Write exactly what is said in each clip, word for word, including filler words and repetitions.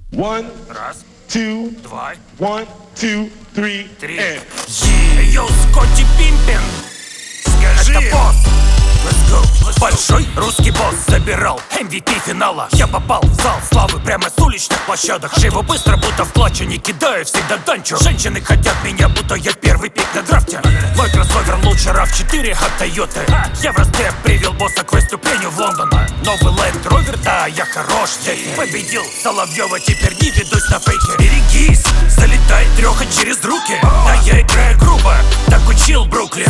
One, Раз, two, два, one, two, three, три. and Йоу, Скотти Пимпин, скажи, это босс. Let's go. Большой русский босс забирал эм ви пи финала. Я попал в зал славы прямо с уличных площадок. Живу быстро, будто в клатче, не кидаю всегда данчо. Женщины хотят меня, будто я первый пик на драфте. Мой кроссовер лучше рав четыре от Тойоты. Я в Ростов привел босса к выступлению в Лондон. Новый Land Rover, да, я хорош здесь. Победил Соловьева, теперь не ведусь на фейке. Берегись, залетает треха через руки. Да я играю грубо, так учил Бруклин.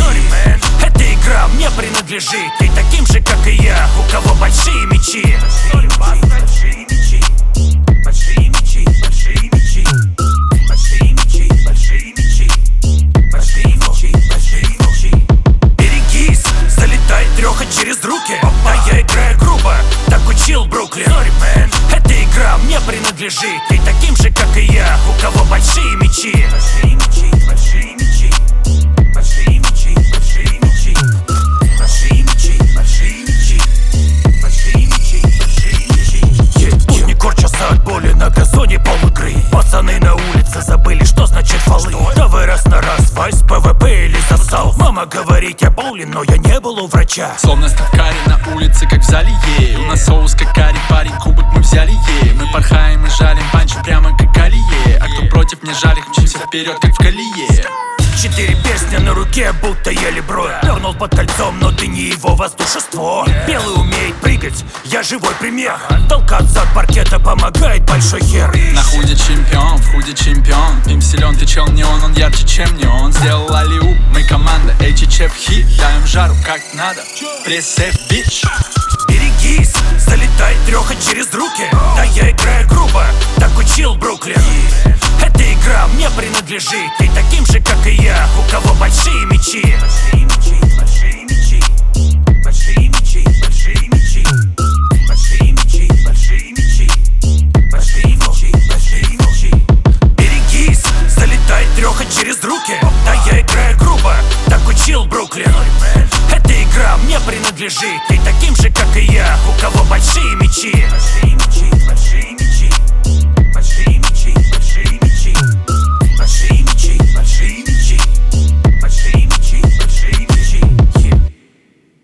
Эта игра мне принадлежит. Ты таким же, как и я, у кого большие мечи. Большие мечи, большие мечи, большие мечи, большие мечи, большие мечи, большие мечи, большие мечи. Берегись, залетает треха через руки. А я играю грубо, так учил Бруклин. Эта игра мне принадлежит. Ты таким же, как и я, у кого большие мечи. Большие мечи, большие мечи, большие мечи, большие мечи. Большие мечи, большие мечи, большие мечи, большие мечи. Тут не корчатся от боли на газоне пол игры. Пацаны на улице забыли, что значит фолы. Давай раз на раз, вайс, пэ вэ пэ или засал. Мама говорит, я болен, но я не был у врача. Словно ставкари на улице, как в зале ей. У нас соус как карри, парень, кубок мы взяли ей. Мы порхаем и жалим панчи прямо как алие. А кто против, не жаль, мчимся вперед, как в колее. Четыре перстня на руке, будто я Леброй. Дернул под кольцом, но ты не его воздушество. Белый умеет прыгать, я живой пример. Толкаться от паркета помогает большой хер. На худе чемпион, в худе чемпион. Пим силен, ты чел не он, он ярче, чем не он. Сделал алиуп, мы команда, эйч эйч эф хит. Даем жару как надо, пресс-эф, бич. Берегись, залетает треха через руки. Да я играю грубо, так учил Бруклин. Эта игра мне принадлежит. Ты таким же, как и я, у кого большие мечи. Большие мечи, большие мечи, большие мечи, большие мечи, большие мечи, большие мечи, большие мечи, большие мечи. Берегись, залетает треха через руки. Да я играю грубо, так учил Бруклин. Эта игра мне принадлежит.